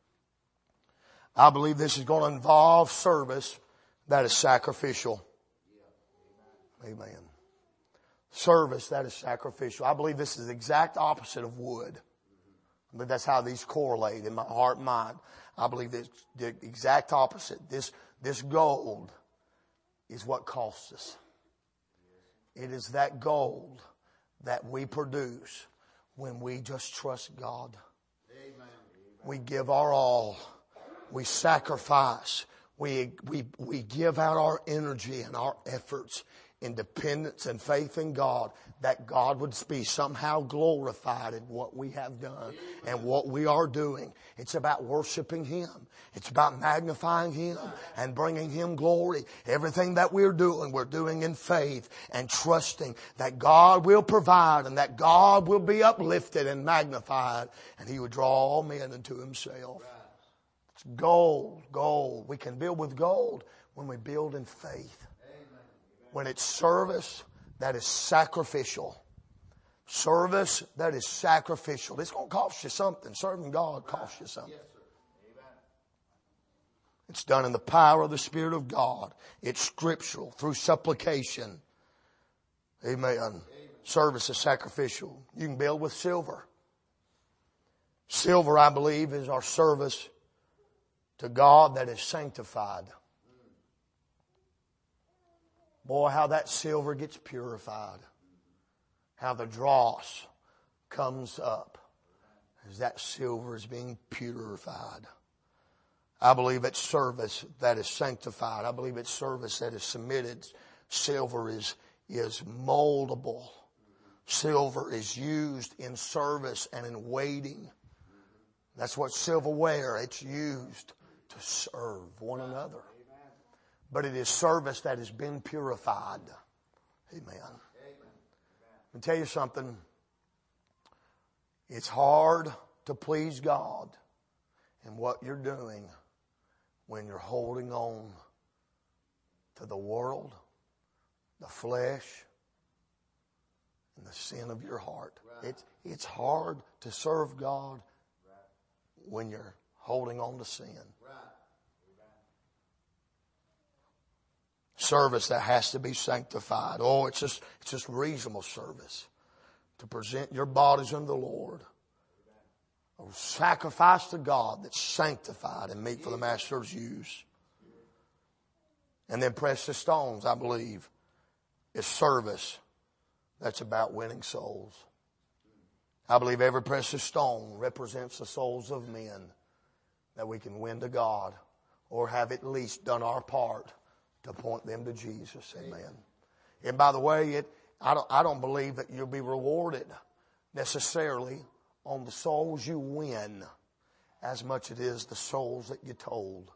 I believe this is going to involve service that is sacrificial. Amen. Service that is sacrificial. I believe this is the exact opposite of wood. But that's how these correlate in my heart and mind. I believe it's the exact opposite. This gold is what costs us. It is that gold that we produce when we just trust God. Amen. We give our all. We sacrifice. We give out our energy and our efforts in dependence and faith in God, that God would be somehow glorified in what we have done and what we are doing. It's about worshiping Him. It's about magnifying Him and bringing Him glory. Everything that we're doing in faith and trusting that God will provide and that God will be uplifted and magnified, and He would draw all men unto Himself. It's gold, gold. We can build with gold when we build in faith. When it's service that is sacrificial. Service that is sacrificial. It's going to cost you something. Serving God costs you something. It's done in the power of the Spirit of God. It's scriptural through supplication. Amen. Service is sacrificial. You can build with silver. Silver, I believe, is our service to God that is sanctified. Boy, how that silver gets purified. How the dross comes up as that silver is being purified. I believe it's service that is sanctified. I believe it's service that is submitted. Silver is moldable. Silver is used in service and in waiting. That's what silverware, it's used to serve one another. But it is service that has been purified. Amen. Let me tell you something. It's hard to please God in what you're doing when you're holding on to the world, the flesh, and the sin of your heart. It's hard to serve God when you're holding on to sin. Service that has to be sanctified. Oh, it's just reasonable service to present your bodies unto the Lord. A sacrifice to God that's sanctified and meet for the Master's use. And then precious stones, I believe, is service that's about winning souls. I believe every precious stone represents the souls of men that we can win to God or have at least done our part to point them to Jesus. Amen. And by the way, I don't believe that you'll be rewarded necessarily on the souls you win as much as it is the souls that you told.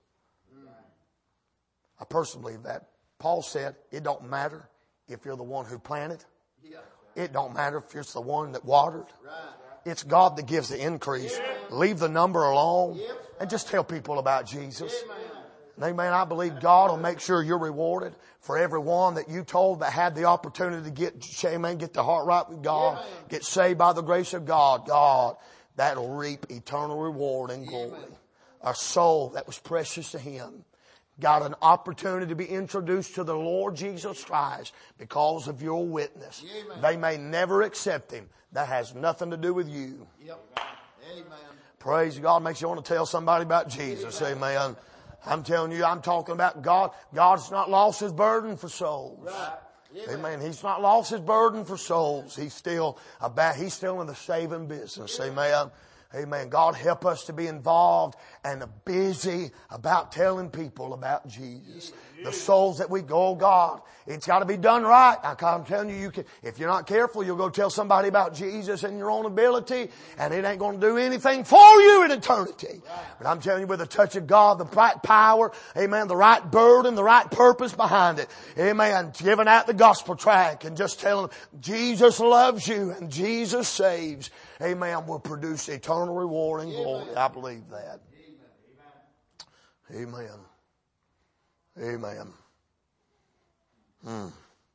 I personally believe that. Paul said, it don't matter if you're the one who planted. It don't matter if you're the one that watered. It's God that gives the increase. Leave the number alone and just tell people about Jesus. Amen. I believe God will make sure you're rewarded for every one that you told that had the opportunity to get the heart right with God, get saved by the grace of God. God, that'll reap eternal reward and glory. A soul that was precious to Him got an opportunity to be introduced to the Lord Jesus Christ because of your witness. They may never accept Him. That has nothing to do with you. Amen. Praise God. Makes you want to tell somebody about Jesus. Amen. I'm telling you, I'm talking about God. God's not lost His burden for souls. Amen. He's not lost His burden for souls. He's still in the saving business. Amen. Amen. God help us to be involved and busy about telling people about Jesus. The souls that we go, oh God, it's got to be done right. I'm telling you, if you're not careful, you'll go tell somebody about Jesus in your own ability, and it ain't going to do anything for you in eternity. But I'm telling you, with the touch of God, the right power, amen, the right burden, the right purpose behind it, amen, giving out the gospel tract and just telling them Jesus loves you and Jesus saves, amen, will produce eternal reward and glory. I believe that. Amen. Amen. Let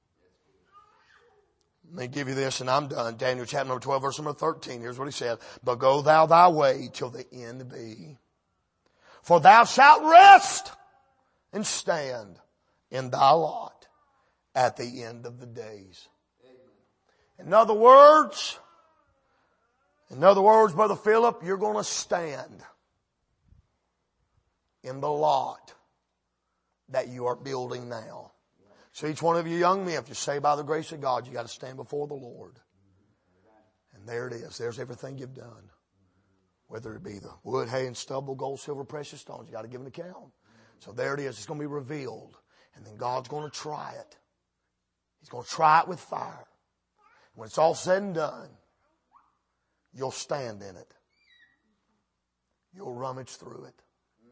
me give you this and I'm done. Daniel chapter number 12 verse number 13. Here's what he said. But go thou thy way till the end be. For thou shalt rest and stand in thy lot at the end of the days. In other words, Brother Philip, you're going to stand in the lot that you are building now. So each one of you young men, if you're saved by the grace of God, you got to stand before the Lord. And there it is. There's everything you've done. Whether it be the wood, hay, and stubble, gold, silver, precious stones, you got to give an account. So there it is. It's going to be revealed. And then God's going to try it. He's going to try it with fire. When it's all said and done, you'll stand in it. You'll rummage through it.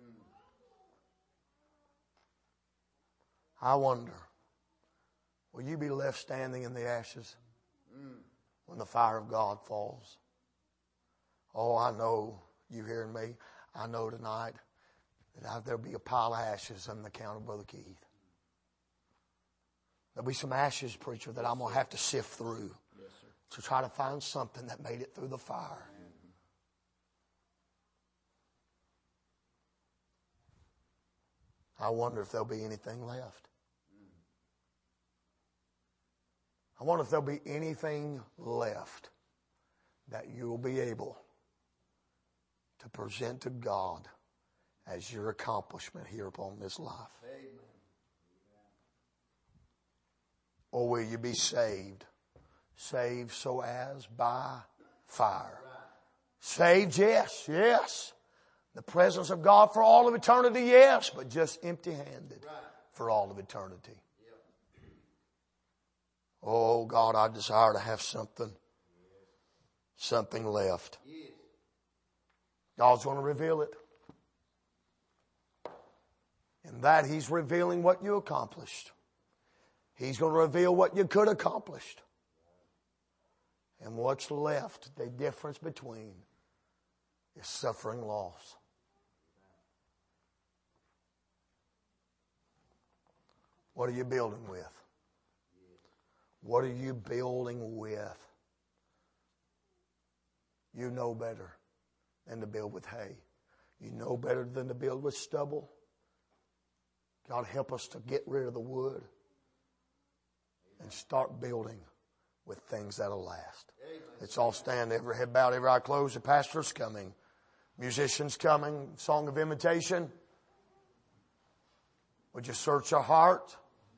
I wonder, will you be left standing in the ashes when the fire of God falls? Oh, I know, you hearing me, I know tonight that there'll be a pile of ashes on the account of Brother Keith. There'll be some ashes, preacher, that I'm going to have to sift through to try to find something that made it through the fire. I wonder if there'll be anything left. I wonder if there'll be anything left that you'll be able to present to God as your accomplishment here upon this life. Amen. Or will you be saved? Saved so as by fire. Saved, yes, yes. The presence of God for all of eternity, yes, but just empty-handed for all of eternity. Oh God, I desire to have something left. God's going to reveal it. In that He's revealing what you accomplished. He's going to reveal what you could accomplish. And what's left, the difference between, is suffering loss. What are you building with? What are you building with? You know better than to build with hay. You know better than to build with stubble. God, help us to get rid of the wood and start building with things that'll last. Let's all stand, every head bowed, every eye closed. The pastor's coming. Musicians coming. Song of invitation. Would you search your heart?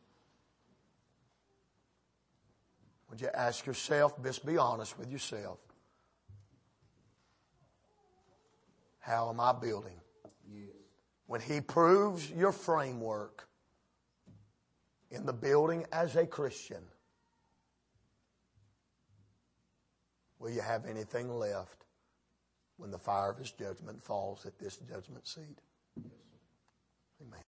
Would you ask yourself, just be honest with yourself. How am I building? When He proves your framework in the building as a Christian, will you have anything left when the fire of His judgment falls at this judgment seat? Amen.